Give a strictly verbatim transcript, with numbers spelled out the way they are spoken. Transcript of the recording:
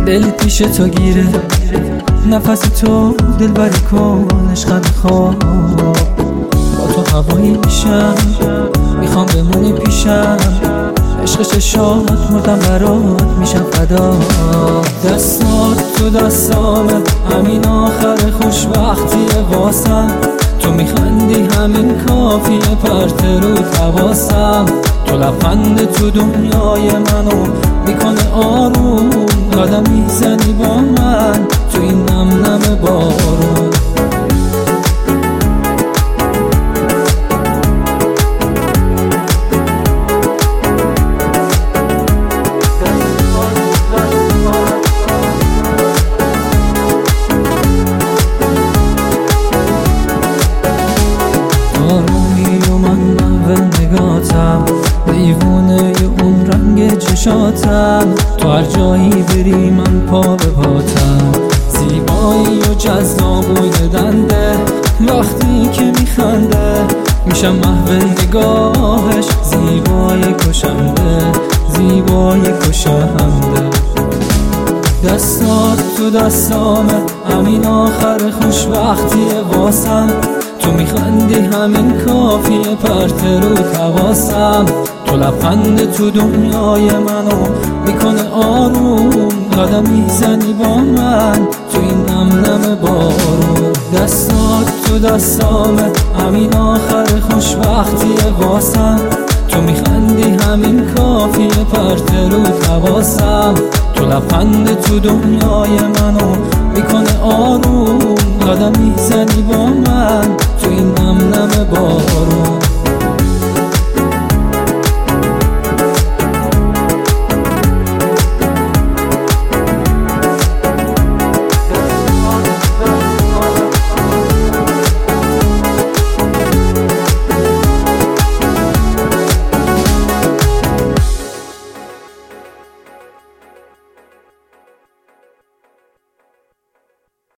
دل پیش تو گیره، نفس تو دل بری کن عشقم خواب. با تو هوایی میشم، میخوام بمونی پیشم، عشق چشات مردم برات میشم فدا. دستات تو دستامه، همین آخر خوشبختیه واسم. تو میخندی همین کافیه پرت رو حواسم. تو لبخند تو دنیای منو میکنه آروم، قدم میزنی با من تو این نم نم بارون. دیوونه اون رنگ چشاتم، تو هر جایی بری من پا به پاتم. زیبایی و جذاب و دنده، وقتی که میخنده میشم محو نگاهش. زیبای کشنده، زیبای کشنده. دستات تو دستامه، همین آخر خوشبختیه واسم. تو میخندی همین کافیه پرت رو حواسم. تو لبخند تو دنیای منو میکنه آروم، قدم میزنی با من تو این نم نم بارون. دستات تو دستامه، همین آخر خوشبختیه واسم. تو میخندی همین کافیه پرت رو حواسم. تو لبخند تو دنیای منو میکنه آروم، قدم میزنی با من تو این نم نم بارون.